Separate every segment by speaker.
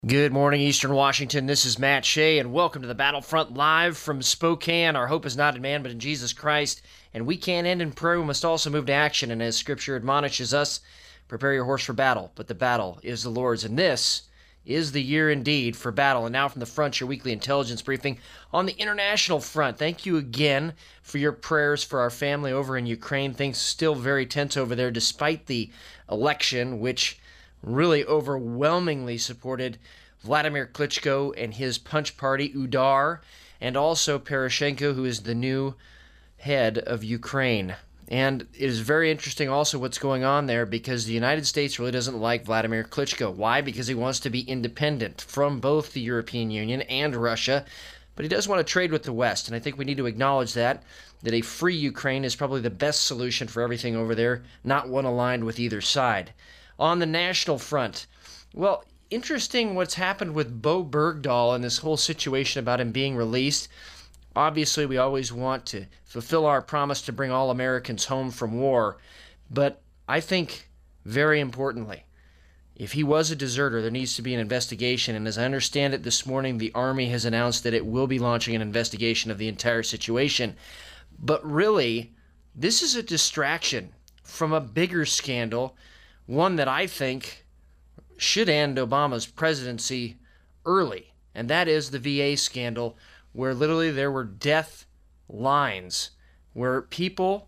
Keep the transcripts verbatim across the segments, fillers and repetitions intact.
Speaker 1: Good morning, Eastern Washington. This is Matt Shea, and welcome to the Battlefront live from Spokane. Our hope is not in man, but in Jesus Christ. And we can't end in prayer. We must also move to action. And as Scripture admonishes us, prepare your horse for battle. But the battle is the Lord's. And this is the year indeed for battle. And now from the front, your weekly intelligence briefing on the international front. Thank you again for your prayers for our family over in Ukraine. Things still very tense over there, despite the election, which really overwhelmingly supported Vladimir Klitschko and his punch party, Udar, and also Poroshenko, who is the new head of Ukraine. And it is very interesting also what's going on there, because the United States really doesn't like Vladimir Klitschko. Why? Because he wants to be independent from both the European Union and Russia, but he does want to trade with the West, and I think we need to acknowledge that, that a free Ukraine is probably the best solution for everything over there, not one aligned with either side. On the national front, well, interesting what's happened with Bo Bergdahl and this whole situation about him being released. Obviously, we always want to fulfill our promise to bring all Americans home from war, but I think, very importantly, if he was a deserter, there needs to be an investigation, and as I understand it this morning, the Army has announced that it will be launching an investigation of the entire situation. But really, this is a distraction from a bigger scandal, one that I think should end Obama's presidency early, and that is the V A scandal, where literally there were death lines where people,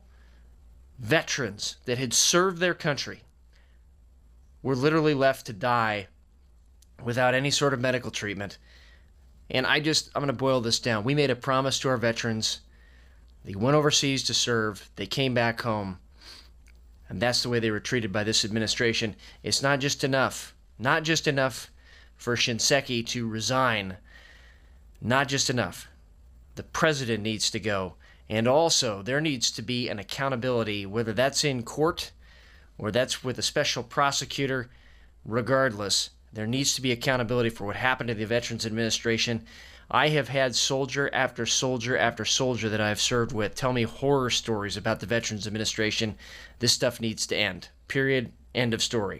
Speaker 1: veterans that had served their country, were literally left to die without any sort of medical treatment. And I just, I'm going to boil this down. We made a promise to our veterans. They went overseas to serve. They came back home. And that's the way they were treated by this administration. It's not just enough, not just enough for Shinseki to resign. Not just enough. The president needs to go. And also, there needs to be an accountability, whether that's in court or that's with a special prosecutor. Regardless, there needs to be accountability for what happened to the Veterans Administration. I have had soldier after soldier after soldier that I have served with tell me horror stories about the Veterans Administration. This stuff needs to end. Period. End of story.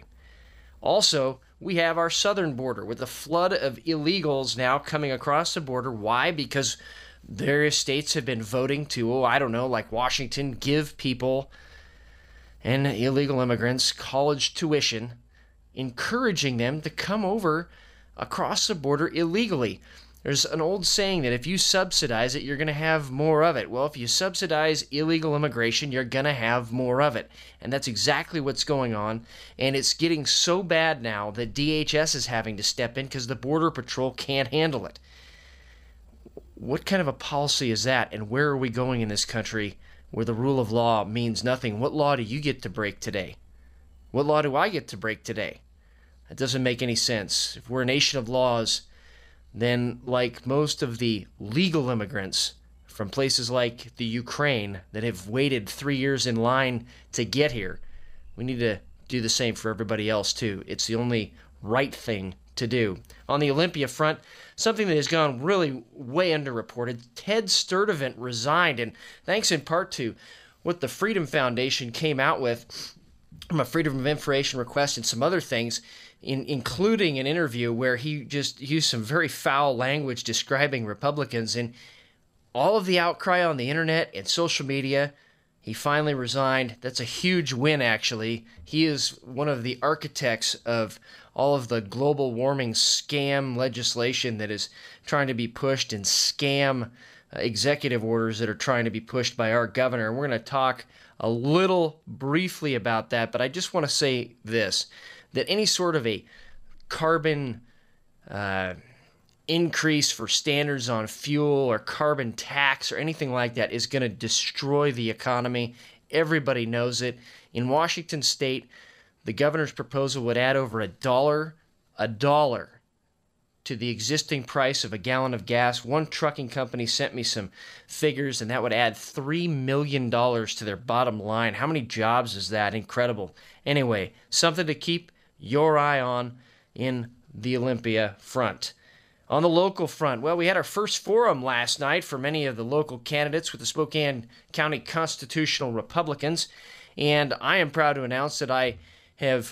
Speaker 1: Also, we have our southern border with a flood of illegals now coming across the border. Why? Because various states have been voting to, oh, I don't know, like Washington, give people and illegal immigrants college tuition, encouraging them to come over across the border illegally. There's an old saying that if you subsidize it, you're going to have more of it. Well, if you subsidize illegal immigration, you're going to have more of it. And that's exactly what's going on. And it's getting so bad now that D H S is having to step in because the Border Patrol can't handle it. What kind of a policy is that? And where are we going in this country where the rule of law means nothing? What law do you get to break today? What law do I get to break today? That doesn't make any sense. If we're a nation of laws, then like most of the legal immigrants from places like the Ukraine that have waited three years in line to get here, we need to do the same for everybody else too. It's the only right thing to do. On the Olympia front, something that has gone really way underreported, Ted Sturdivant resigned, and thanks in part to what the Freedom Foundation came out with from a Freedom of Information request and some other things, In, including an interview where he just used some very foul language describing Republicans, and all of the outcry on the internet and social media. He finally resigned. That's a huge win, actually. He is one of the architects of all of the global warming scam legislation that is trying to be pushed, and scam uh, executive orders that are trying to be pushed by our governor. And we're going to talk a little briefly about that, but I just want to say this, that any sort of a carbon uh, increase for standards on fuel or carbon tax or anything like that is going to destroy the economy. Everybody knows it. In Washington State, the governor's proposal would add over a dollar, a dollar to the existing price of a gallon of gas. One trucking company sent me some figures, and that would add three million dollars to their bottom line. How many jobs is that? Incredible. Anyway, something to keep your eye on in the Olympia front. On the local front, well, we had our first forum last night for many of the local candidates with the Spokane County Constitutional Republicans, and I am proud to announce that I have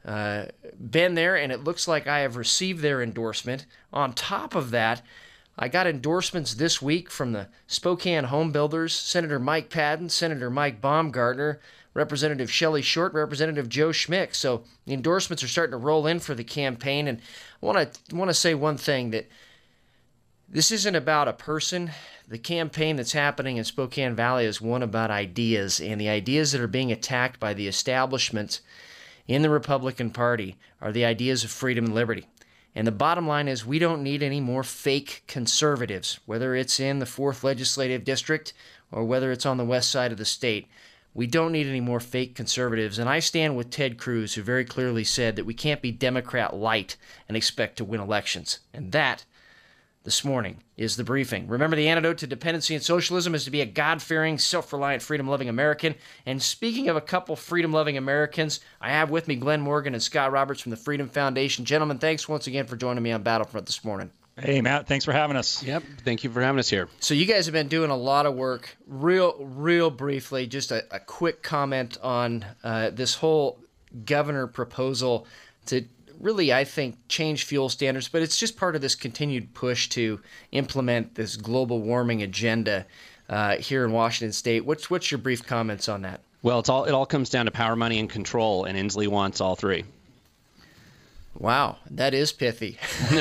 Speaker 1: uh, been there, and it looks like I have received their endorsement. On top of that, I got endorsements this week from the Spokane Home Builders, Senator Mike Patton, Senator Mike Baumgartner, Representative Shelley Short, Representative Joe Schmick. So the endorsements are starting to roll in for the campaign, and I want to want to say one thing, that this isn't about a person. The campaign that's happening in Spokane Valley is one about ideas, and the ideas that are being attacked by the establishment in the Republican Party are the ideas of freedom and liberty. And the bottom line is, we don't need any more fake conservatives, whether it's in the fourth Legislative District or whether it's on the west side of the state. We don't need any more fake conservatives. And I stand with Ted Cruz, who very clearly said that we can't be Democrat light and expect to win elections. And that, this morning, is the briefing. Remember, the antidote to dependency and socialism is to be a God-fearing, self-reliant, freedom-loving American. And speaking of a couple freedom-loving Americans, I have with me Glenn Morgan and Scott Roberts from the Freedom Foundation. Gentlemen, thanks once again for joining me on Battlefront this morning.
Speaker 2: Hey, Matt, thanks for having us.
Speaker 3: Yep, thank you for having us here.
Speaker 1: So you guys have been doing a lot of work. Real, real briefly, just a, a quick comment on uh, this whole governor proposal to really, I think, change fuel standards, but it's just part of this continued push to implement this global warming agenda uh, here in Washington State. What's what's your brief comments on that?
Speaker 3: Well, it's all it all comes down to power, money, and control, and Inslee wants all three.
Speaker 1: Wow, that is pithy.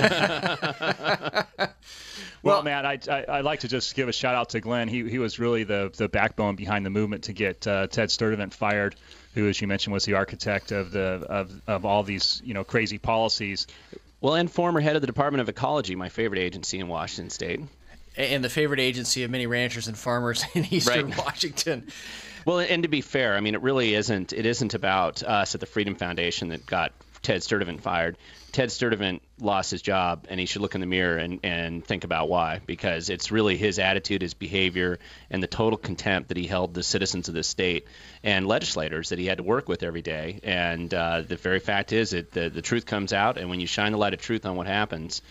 Speaker 2: Well, well, Matt, I, I, I'd like to just give a shout out to Glenn. He he was really the, the backbone behind the movement to get uh, Ted Sturtevant fired, who, as you mentioned, was the architect of the of, of all these you know crazy policies.
Speaker 3: Well, and former head of the Department of Ecology, my favorite agency in Washington State.
Speaker 1: And the favorite agency of many ranchers and farmers in eastern right. Washington.
Speaker 3: Well, and to be fair, I mean, it really isn't. It isn't about us at the Freedom Foundation that got Ted Sturtevant fired. Ted Sturtevant lost his job, and he should look in the mirror and, and think about why, because it's really his attitude, his behavior, and the total contempt that he held the citizens of this state and legislators that he had to work with every day. And uh, the very fact is that the, the truth comes out, and when you shine the light of truth on what happens,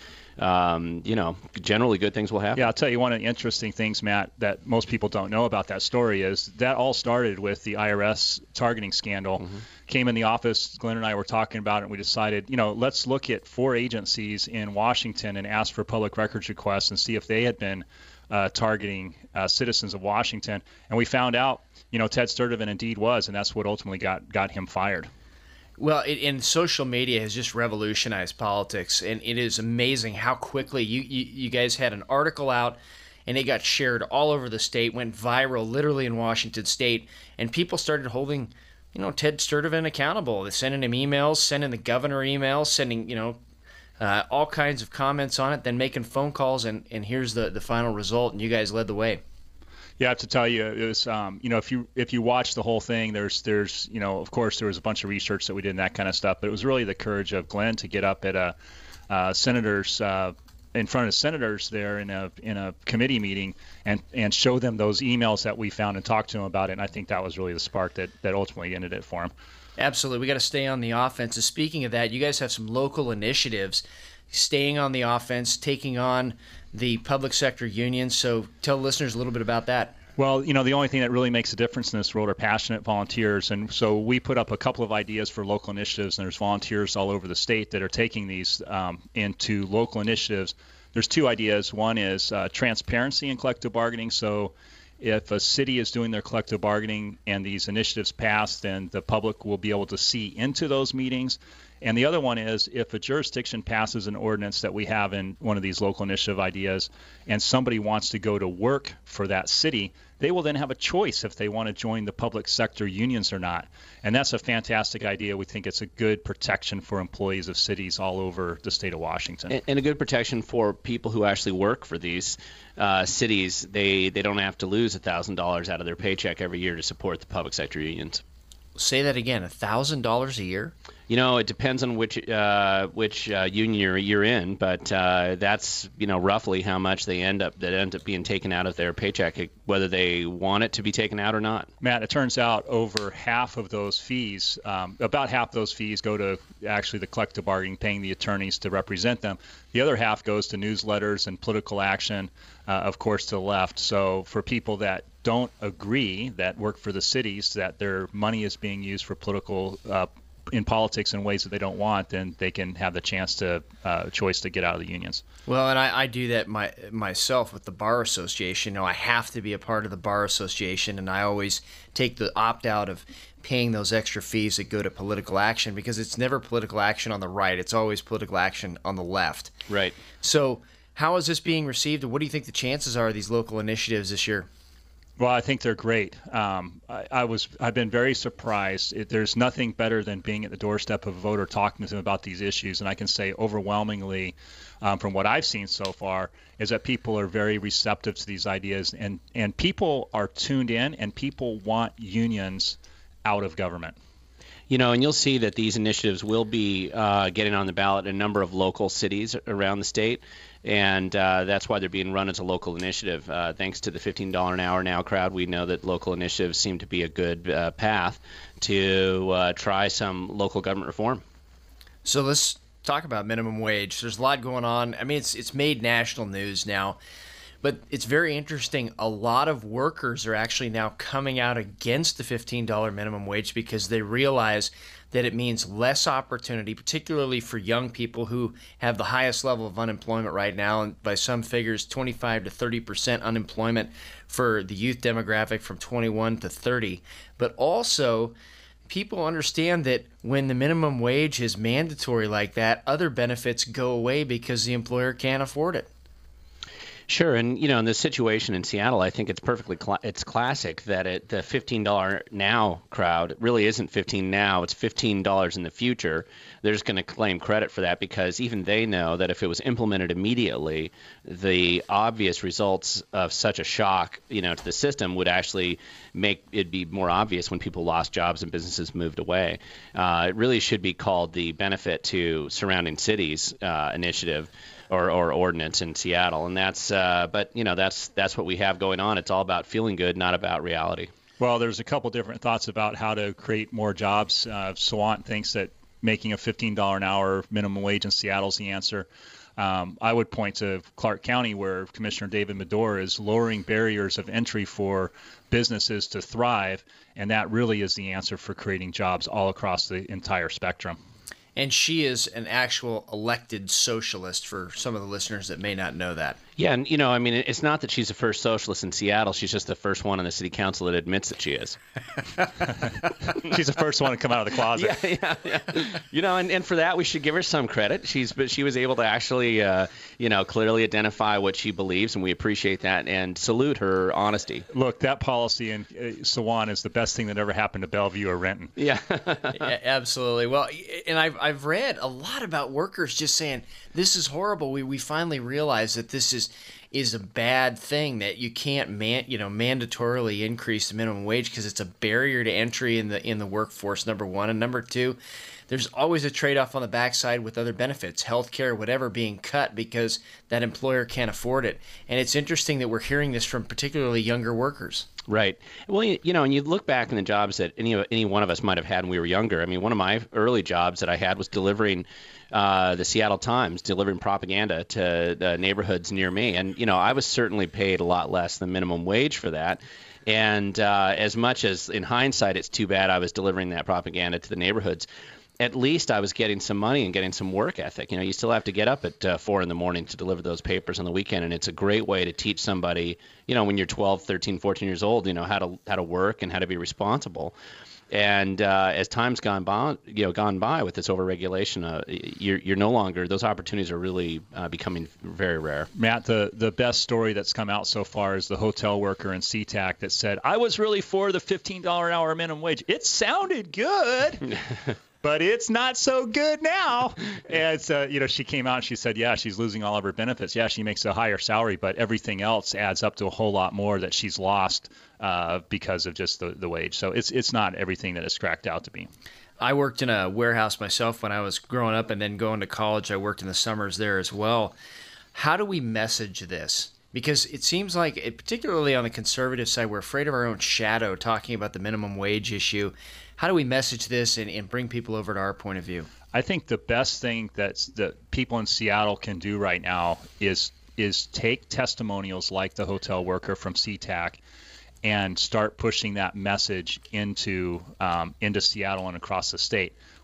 Speaker 3: um, you know, generally good things will happen.
Speaker 2: Yeah, I'll tell you one of the interesting things, Matt, that most people don't know about that story is that all started with the I R S targeting scandal. Mm-hmm. Came in the office, Glenn and I were talking about it, and we decided, you know, let's look at four agencies in Washington and ask for public records requests and see if they had been uh, targeting uh, citizens of Washington. And we found out, you know, Ted Sturtevant indeed was, and that's what ultimately got, got him fired.
Speaker 1: Well, it, and social media has just revolutionized politics, and it is amazing how quickly you, you, you guys had an article out, and it got shared all over the state, went viral literally in Washington State, and people started holding, you know, Ted Sturtevant accountable. They're sending him emails, sending the governor emails, sending, you know, uh, all kinds of comments on it, then making phone calls, and, and here's the, the final result, and you guys led the way.
Speaker 2: Yeah, I have to tell you, it was, um, you know, if you if you watch the whole thing, there's, there's, you know, of course, there was a bunch of research that we did and that kind of stuff, but it was really the courage of Glenn to get up at a uh, senator's, uh, in front of senators there in a in a committee meeting and, and show them those emails that we found and talk to them about it. And I think that was really the spark that, that ultimately ended it for him.
Speaker 1: Absolutely. We got to stay on the offense. And speaking of that, you guys have some local initiatives staying on the offense, taking on the public sector unions. So tell listeners a little bit about that.
Speaker 2: Well, you know, the only thing that really makes a difference in this world are passionate volunteers. And so we put up a couple of ideas for local initiatives, and there's volunteers all over the state that are taking these um, into local initiatives. There's two ideas. One is uh, transparency in collective bargaining. So if a city is doing their collective bargaining and these initiatives pass, then the public will be able to see into those meetings. And the other one is if a jurisdiction passes an ordinance that we have in one of these local initiative ideas and somebody wants to go to work for that city, they will then have a choice if they want to join the public sector unions or not. And that's a fantastic idea. We think it's a good protection for employees of cities all over the state of Washington.
Speaker 3: And, and a good protection for people who actually work for these uh, cities. They, they don't have to lose one thousand dollars out of their paycheck every year to support the public sector unions.
Speaker 1: Say that again, one thousand dollars a year?
Speaker 3: You know, it depends on which uh, which uh, union you're, you're in, but uh, that's, you know, roughly how much they end up that end up being taken out of their paycheck, whether they want it to be taken out or not.
Speaker 2: Matt, it turns out over half of those fees, um, about half those fees go to actually the collective bargaining, paying the attorneys to represent them. The other half goes to newsletters and political action, uh, of course, to the left. So for people that don't agree, that work for the cities, that their money is being used for political uh, in politics in ways that they don't want, then they can have the chance to uh, choice to get out of the unions.
Speaker 1: Well, and I, I do that my, myself with the Bar Association. You know, I have to be a part of the Bar Association, and I always take the opt-out of paying those extra fees that go to political action, because it's never political action on the right. It's always political action on the left.
Speaker 3: Right.
Speaker 1: So how is this being received, and what do you think the chances are of these local initiatives this year?
Speaker 2: Well, I think they're great. Um, I, I was, I've been very surprised. It, there's nothing better than being at the doorstep of a voter, talking to them about these issues. And I can say overwhelmingly, um, from what I've seen so far, is that people are very receptive to these ideas, and, and people are tuned in, and people want unions out of government.
Speaker 3: You know, and you'll see that these initiatives will be uh, getting on the ballot in a number of local cities around the state, and uh, that's why they're being run as a local initiative. Uh, thanks to the fifteen dollars an hour now crowd, we know that local initiatives seem to be a good uh, path to uh, try some local government reform.
Speaker 1: So let's talk about minimum wage. There's a lot going on. I mean, it's it's made national news now. But it's very interesting. A lot of workers are actually now coming out against the fifteen dollars minimum wage because they realize that it means less opportunity, particularly for young people who have the highest level of unemployment right now. And by some figures, twenty-five to thirty percent unemployment for the youth demographic from twenty-one to thirty. But also, people understand that when the minimum wage is mandatory like that, other benefits go away because the employer can't afford it.
Speaker 3: Sure, and you know, in this situation in Seattle, I think it's perfectly cl- it's classic that it, the fifteen dollars now crowd really isn't fifteen now; it's fifteen dollars in the future. They're just going to claim credit for that because even they know that if it was implemented immediately, the obvious results of such a shock, you know, to the system would actually make it be more obvious when people lost jobs and businesses moved away. Uh, it really should be called the Benefit to Surrounding Cities uh, initiative. Or, or ordinance in Seattle, and that's uh, but you know that's that's what we have going on. It's all about feeling good, not about reality.
Speaker 2: Well, there's a couple different thoughts about how to create more jobs. Uh, Sawant thinks that making a fifteen dollars an hour minimum wage in Seattle is the answer. Um, I would point to Clark County, where Commissioner David Medore is lowering barriers of entry for businesses to thrive, and that really is the answer for creating jobs all across the entire spectrum.
Speaker 1: And she is an actual elected socialist for some of the listeners that may not know that.
Speaker 3: Yeah, and you know, I mean, it's not that she's the first socialist in Seattle. She's just the first one on the city council that admits that she is.
Speaker 2: She's the first one to come out of the closet.
Speaker 3: Yeah, yeah, yeah. You know, and, and for that we should give her some credit. She's but she was able to actually, uh, you know, clearly identify what she believes, and we appreciate that and salute her honesty.
Speaker 2: Look, that policy in uh, Sawant is the best thing that ever happened to Bellevue or Renton.
Speaker 3: Yeah.
Speaker 1: Yeah, absolutely. Well, and I've I've read a lot about workers just saying this is horrible. We we finally realize that this is is a bad thing, that you can't man you know mandatorily increase the minimum wage because it's a barrier to entry in the in the workforce. Number one, and number two, there's always a trade-off on the backside with other benefits, healthcare, whatever, being cut because that employer can't afford it. And it's interesting that we're hearing this from particularly younger workers.
Speaker 3: Right. Well, you, you know, and you look back in the jobs that any any one of us might have had when we were younger. I mean, one of my early jobs that I had was delivering uh, the Seattle Times, delivering propaganda to the neighborhoods near me. And, you know, I was certainly paid a lot less than minimum wage for that. And uh, as much as in hindsight, it's too bad I was delivering that propaganda to the neighborhoods, at least I was getting some money and getting some work ethic. You know, you still have to get up at uh, four in the morning to deliver those papers on the weekend, and it's a great way to teach somebody, you know, when you're twelve, thirteen, fourteen years old, you know, how to how to work and how to be responsible. And uh, as time's gone by, you know, gone by with this overregulation, uh, you're you're no longer, those opportunities are really uh, becoming very rare.
Speaker 2: Matt, the the best story that's come out so far is the hotel worker in SeaTac that said, "I was really for the fifteen dollars an hour minimum wage. It sounded good." But it's not so good now. And it's, uh, you know, she came out and she said, yeah, she's losing all of her benefits. Yeah, she makes a higher salary, but everything else adds up to a whole lot more that she's lost uh, because of just the, the wage. So it's it's not everything that it's cracked out to be.
Speaker 1: I worked in a warehouse myself when I was growing up, and then going to college, I worked in the summers there as well. How do we message this? Because it seems like, it, particularly on the conservative side, we're afraid of our own shadow talking about the minimum wage issue. How do we message this and, and bring people over to our point of view?
Speaker 2: I think the best thing that's, that people in Seattle can do right now is is take testimonials like the hotel worker from SeaTac and start pushing that message into um, into Seattle and across the state.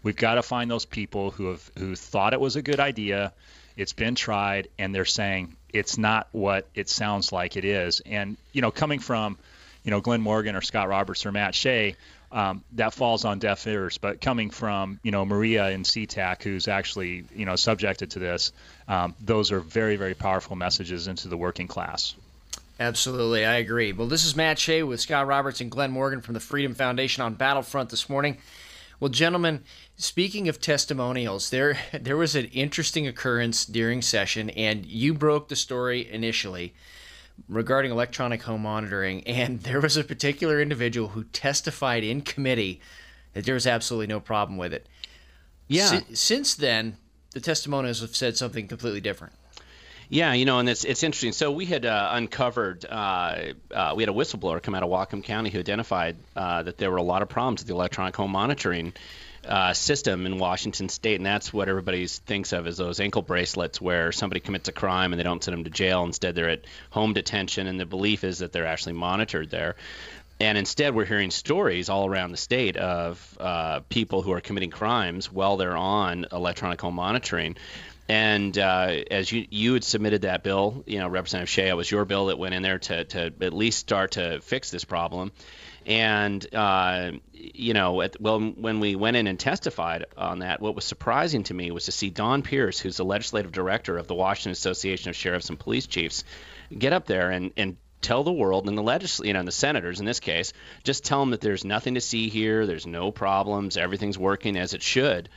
Speaker 2: We've got to find those people who have who thought it was a good idea. It's been tried, and they're saying it's not what it sounds like it is. And, you know, coming from, you know, Glenn Morgan or Scott Roberts or Matt Shea, um, that falls on deaf ears. But coming from, you know, Maria in SeaTac, who's actually, you know, subjected to this, um, those are very, very powerful messages into the working class.
Speaker 1: Absolutely, I agree. Well, this is Matt Shea with Scott Roberts and Glenn Morgan from the Freedom Foundation on Battlefront this morning. Well, gentlemen, speaking of testimonials, there there was an interesting occurrence during session, and you broke the story initially regarding electronic home monitoring, and there was a particular individual who testified in committee that there was absolutely no problem with it.
Speaker 3: Yeah.
Speaker 1: Si- since then, the testimonials have said something completely different.
Speaker 3: Yeah, you know, and it's it's interesting. So we had uh, uncovered, uh, uh, we had a whistleblower come out of Whatcom County who identified uh, that there were a lot of problems with the electronic home monitoring uh, system in Washington State, and that's what everybody thinks of as those ankle bracelets where somebody commits a crime and they don't send them to jail. Instead, they're at home detention, and the belief is that they're actually monitored there. And instead, we're hearing stories all around the state of uh, people who are committing crimes while they're on electronic home monitoring. And uh, as you you had submitted that bill, you know, Representative Shea, it was your bill that went in there to, to at least start to fix this problem. And, uh, you know, at, well, when we went in and testified on that, what was surprising to me was to see Don Pierce, who's the legislative director of the Washington Association of Sheriffs and Police Chiefs, get up there and, and tell the world and the legisl- you know, and the senators in this case, just tell them that there's nothing to see here, there's no problems, everything's working as it should.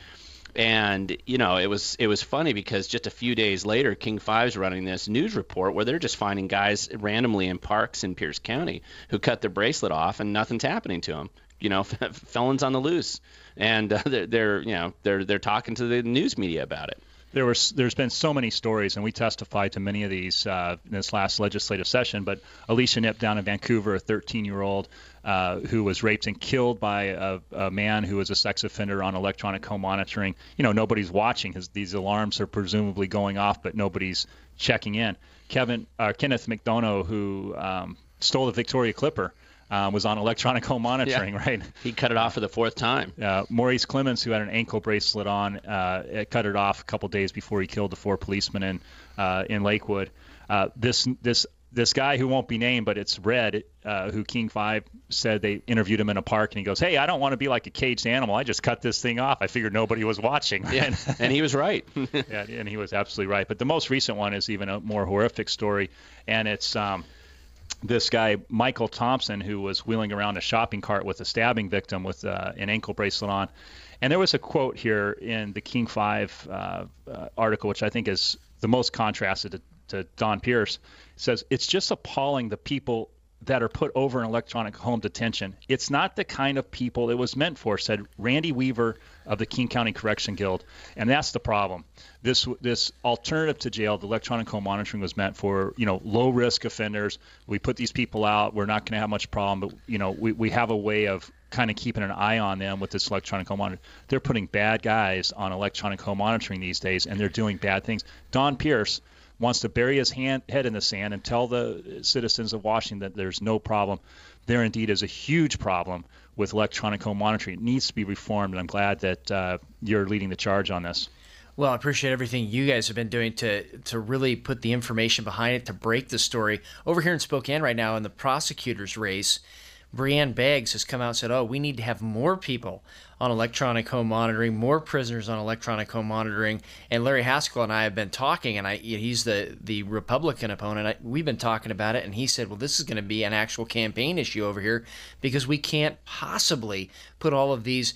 Speaker 3: And, you know, it was it was funny because just a few days later, King five's running this news report where they're just finding guys randomly in parks in Pierce County who cut their bracelet off and nothing's happening to them. You know, felons on the loose. And uh, they're, they're, you know, they're they're talking to the news media about it.
Speaker 2: There was, there's been so many stories, and we testified to many of these uh, in this last legislative session. But Alicia Nip down in Vancouver, a thirteen-year-old uh, who was raped and killed by a, a man who was a sex offender on electronic home monitoring. You know, nobody's watching. His, these alarms are presumably going off, but nobody's checking in. Kevin, uh, Kenneth McDonough, who um, stole the Victoria Clipper, Uh, was on electronic home monitoring,
Speaker 3: yeah.
Speaker 2: right?
Speaker 3: He cut it off for the fourth time.
Speaker 2: Uh, Maurice Clemens, who had an ankle bracelet on, uh, it cut it off a couple days before he killed the four policemen in uh, in Lakewood. Uh, this this this guy who won't be named, but it's Red, uh, who King five said they interviewed him in a park, and he goes, "Hey, I don't want to be like a caged animal. I just cut this thing off. I figured nobody was watching." Right?
Speaker 3: Yeah, and he was right.
Speaker 2: Yeah, and he was absolutely right. But the most recent one is even a more horrific story, and it's um, this guy, Michael Thompson, who was wheeling around a shopping cart with a stabbing victim with uh, an ankle bracelet on. And there was a quote here in the King five uh, uh, article, which I think is the most contrasted to, to Don Pierce. It says, "It's just appalling the people that are put over in electronic home detention. It's not the kind of people it was meant for," said Randy Weaver of the King County Correction Guild. And that's the problem. This this alternative to jail, the electronic home monitoring, was meant for, you know, low risk offenders. We put these people out. We're not going to have much problem, but, you know, we, we have a way of kind of keeping an eye on them with this electronic home monitoring. They're putting bad guys on electronic home monitoring these days, and they're doing bad things. Don Pierce wants to bury his hand, head in the sand and tell the citizens of Washington that there's no problem. There indeed is a huge problem with electronic home monitoring. It needs to be reformed, and I'm glad that uh, you're leading the charge on this.
Speaker 1: Well, I appreciate everything you guys have been doing to to really put the information behind it, to break the story. Over here in Spokane right now in the prosecutor's race, Breanne Beggs has come out and said, oh, we need to have more people on electronic home monitoring, more prisoners on electronic home monitoring. And Larry Haskell and I have been talking, and I he's the, the Republican opponent. I, we've been talking about it, and he said, well, this is going to be an actual campaign issue over here because we can't possibly put all of these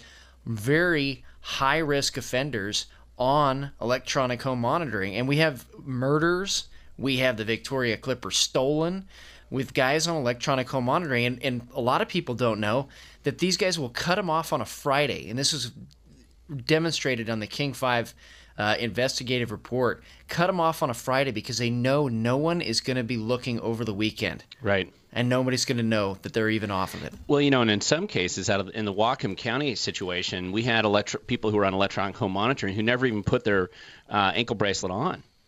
Speaker 1: very high-risk offenders on electronic home monitoring. And we have murders. We have the Victoria Clipper stolen with guys on electronic home monitoring. And, and a lot of people don't know that these guys will cut them off on a Friday. And this was demonstrated on the King five uh, investigative report. Cut them off on a Friday because they know no one is going to be looking over the weekend.
Speaker 3: Right.
Speaker 1: And nobody's going to know that they're even off of it.
Speaker 3: Well, you know, and in some cases, out of in the Whatcom County situation, we had electro- people who were on electronic home monitoring who never even put their uh, ankle bracelet on.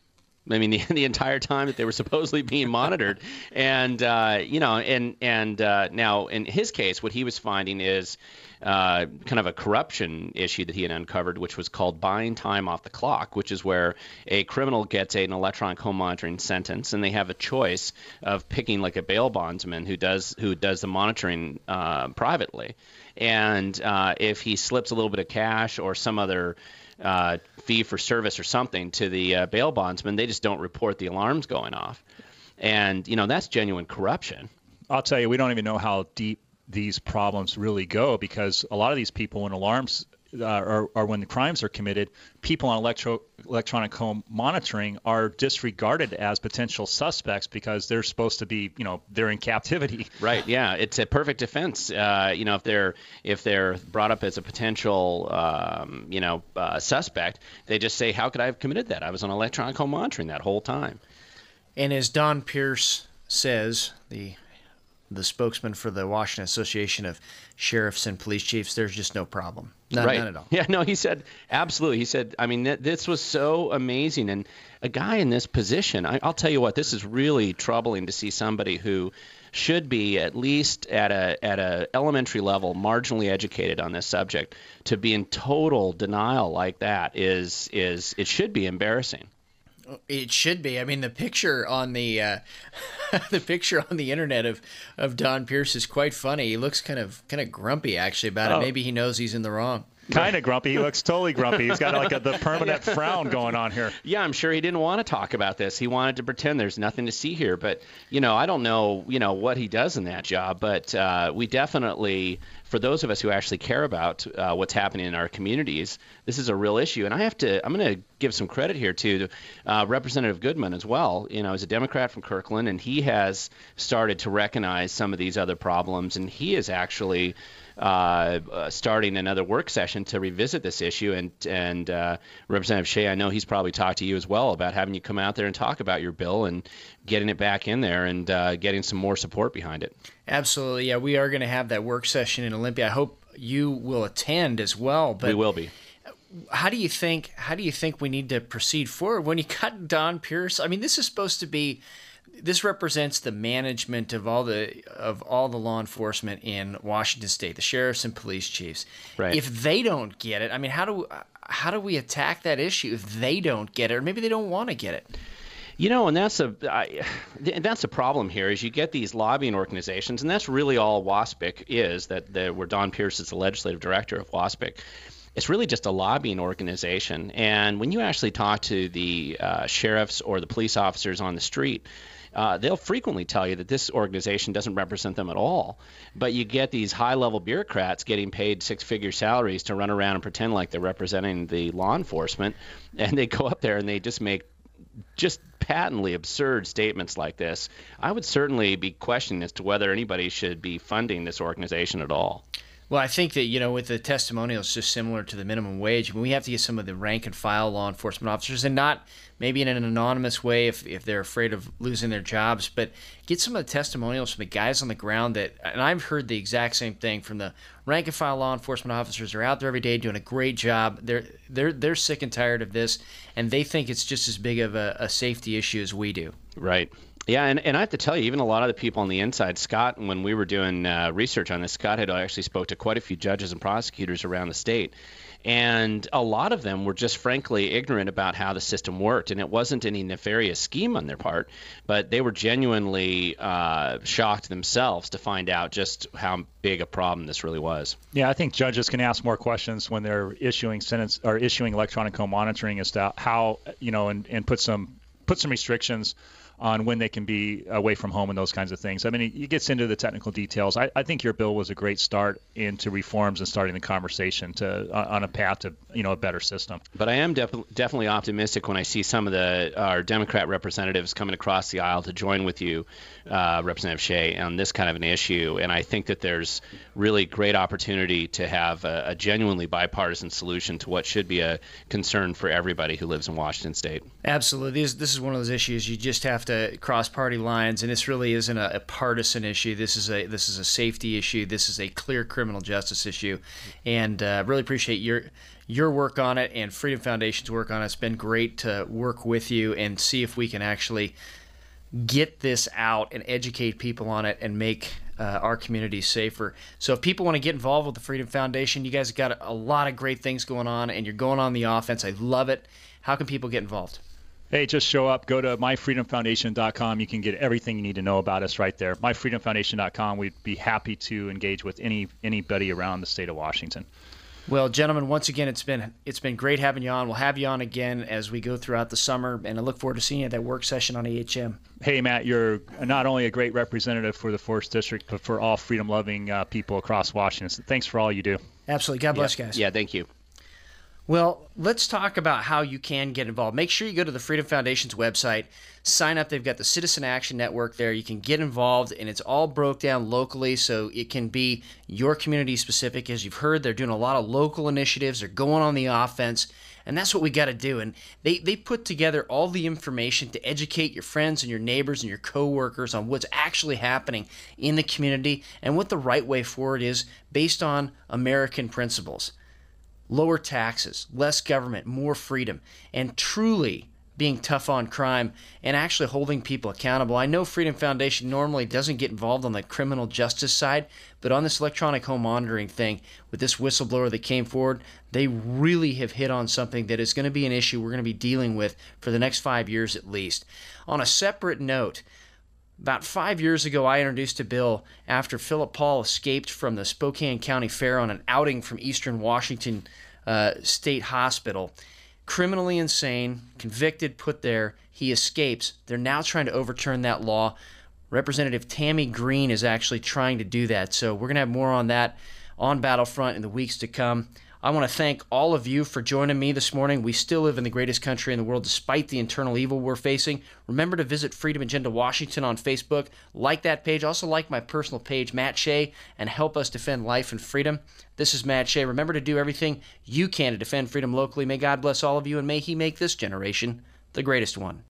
Speaker 3: I mean, the, the entire time that they were supposedly being monitored. And, uh, you know, and, and uh, now in his case, what he was finding is uh, kind of a corruption issue that he had uncovered, which was called buying time off the clock, which is where a criminal gets a, an electronic home monitoring sentence, and they have a choice of picking like a bail bondsman who does who does the monitoring uh, privately. And uh, if he slips a little bit of cash or some other uh, fee for service or something to the uh, bail bondsman, they just don't report the alarms going off. And, you know, that's genuine corruption.
Speaker 2: I'll tell you, we don't even know how deep these problems really go, because a lot of these people, when alarms uh, or, or when the crimes are committed, people on electro, electronic home monitoring are disregarded as potential suspects because they're supposed to be, you know, they're in captivity.
Speaker 3: Right. Yeah. It's a perfect defense. Uh, you know, if they're if they're brought up as a potential, um, you know, uh, suspect, they just say, how could I have committed that? I was on electronic home monitoring that whole time.
Speaker 1: And as Don Pierce says, the the spokesman for the Washington Association of Sheriffs and Police Chiefs, there's just no problem. None,
Speaker 3: right.
Speaker 1: none at all.
Speaker 3: Yeah, no, he said, absolutely. He said, I mean, th- this was so amazing. And a guy in this position, I, I'll tell you what, this is really troubling to see somebody who should be at least at a at a elementary level marginally educated on this subject to be in total denial like that is is it should be embarrassing.
Speaker 1: It should be. I mean, the picture on the uh, the picture on the internet of, of Don Pierce is quite funny. He looks kind of kind of grumpy actually about
Speaker 2: oh.
Speaker 1: it. Maybe he knows he's in the wrong.
Speaker 2: Kind of grumpy. He looks totally grumpy. He's got like a, the permanent frown going on here.
Speaker 3: Yeah, I'm sure he didn't want to talk about this. He wanted to pretend there's nothing to see here. But, you know, I don't know, you know, what he does in that job. But uh, we definitely, for those of us who actually care about uh, what's happening in our communities, this is a real issue. And I have to, I'm going to give some credit here to uh, Representative Goodman as well. You know, he's a Democrat from Kirkland, and he has started to recognize some of these other problems. And he is actually Uh, uh, starting another work session to revisit this issue. And and uh, Representative Shea, I know he's probably talked to you as well about having you come out there and talk about your bill and getting it back in there and uh, getting some more support behind it.
Speaker 1: Absolutely. Yeah, we are going to have that work session in Olympia. I hope you will attend as well. But
Speaker 3: we will be.
Speaker 1: How do you think? How do you think we need to proceed forward when you got Don Pierce? I mean, this is supposed to be. This represents the management of all the of all the law enforcement in Washington State, the sheriffs and police chiefs.
Speaker 3: Right.
Speaker 1: If they don't get it, I mean, how do how do we attack that issue if they don't get it, or maybe they don't want to get it?
Speaker 3: You know, and that's a I, that's a problem here. Is you get these lobbying organizations, and that's really all WASPIC is. That the, where Don Pierce is the legislative director of WASPIC. It's really just a lobbying organization. And when you actually talk to the uh, sheriffs or the police officers on the street, uh, they'll frequently tell you that this organization doesn't represent them at all. But you get these high-level bureaucrats getting paid six-figure salaries to run around and pretend like they're representing the law enforcement, and they go up there and they just make just patently absurd statements like this. I would certainly be questioning as to whether anybody should be funding this organization at all.
Speaker 1: Well, I think that, you know, with the testimonials, just similar to the minimum wage, I mean, we have to get some of the rank and file law enforcement officers, and not maybe in an anonymous way if, if they're afraid of losing their jobs, but get some of the testimonials from the guys on the ground that, and I've heard the exact same thing from the rank and file law enforcement officers who are out there every day doing a great job. They're they're they're sick and tired of this, and they think it's just as big of a, a safety issue as we do.
Speaker 3: Right. Yeah, and, and I have to tell you, even a lot of the people on the inside, Scott, when we were doing uh, research on this, Scott had actually spoke to quite a few judges and prosecutors around the state. And a lot of them were just frankly ignorant about how the system worked. And it wasn't any nefarious scheme on their part, but they were genuinely uh, shocked themselves to find out just how big a problem this really was.
Speaker 2: Yeah, I think judges can ask more questions when they're issuing sentence or issuing electronic home monitoring as to how, you know, and, and put some put some restrictions on when they can be away from home and those kinds of things. I mean, it, it gets into the technical details. I, I think your bill was a great start into reforms and starting the conversation to on a path to, you know, a better system.
Speaker 3: But I am def- definitely optimistic when I see some of the our Democrat representatives coming across the aisle to join with you, uh, Representative Shea, on this kind of an issue. And I think that there's really great opportunity to have a, a genuinely bipartisan solution to what should be a concern for everybody who lives in Washington State.
Speaker 1: Absolutely. This, this is one of those issues you just have have to cross party lines, and this really isn't a, a partisan issue. This is a this is a safety issue. This is a clear criminal justice issue, and uh, really appreciate your your work on it and Freedom Foundation's work on it. It's been great to work with you and see if we can actually get this out and educate people on it and make uh, our communities safer. So if people want to get involved with the Freedom Foundation, you guys have got a lot of great things going on, and you're going on the offense. I love it. How can people get involved?
Speaker 2: Hey, just show up. Go to my freedom foundation dot com. You can get everything you need to know about us right there. my freedom foundation dot com. We'd be happy to engage with any anybody around the state of Washington.
Speaker 1: Well, gentlemen, once again, it's been it's been great having you on. We'll have you on again as we go throughout the summer, and I look forward to seeing you at that work session on A H M.
Speaker 2: Hey, Matt, you're not only a great representative for the fourth District, but for all freedom-loving uh, people across Washington. So thanks for all you do.
Speaker 1: Absolutely. God bless,
Speaker 3: yeah.
Speaker 1: guys.
Speaker 3: Yeah, thank you.
Speaker 1: Well, let's talk about how you can get involved. Make sure you go to the Freedom Foundation's website, sign up. They've got the Citizen Action Network there. You can get involved, and it's all broke down locally, so it can be your community specific. As you've heard, they're doing a lot of local initiatives. They're going on the offense, and that's what we got to do. And they, they put together all the information to educate your friends and your neighbors and your coworkers on what's actually happening in the community and what the right way forward is based on American principles. Lower taxes, less government, more freedom, and truly being tough on crime and actually holding people accountable. I know Freedom Foundation normally doesn't get involved on the criminal justice side, but on this electronic home monitoring thing, with this whistleblower that came forward, they really have hit on something that is going to be an issue we're going to be dealing with for the next five years at least. On a separate note, about five years ago, I introduced a bill after Philip Paul escaped from the Spokane County Fair on an outing from Eastern Washington uh, State Hospital. Criminally insane, convicted, put there. He escapes. They're now trying to overturn that law. Representative Tammy Green is actually trying to do that. So we're going to have more on that on Battlefront in the weeks to come. I want to thank all of you for joining me this morning. We still live in the greatest country in the world despite the internal evil we're facing. Remember to visit Freedom Agenda Washington on Facebook. Like that page. Also like my personal page, Matt Shea, and help us defend life and freedom. This is Matt Shea. Remember to do everything you can to defend freedom locally. May God bless all of you, and may He make this generation the greatest one.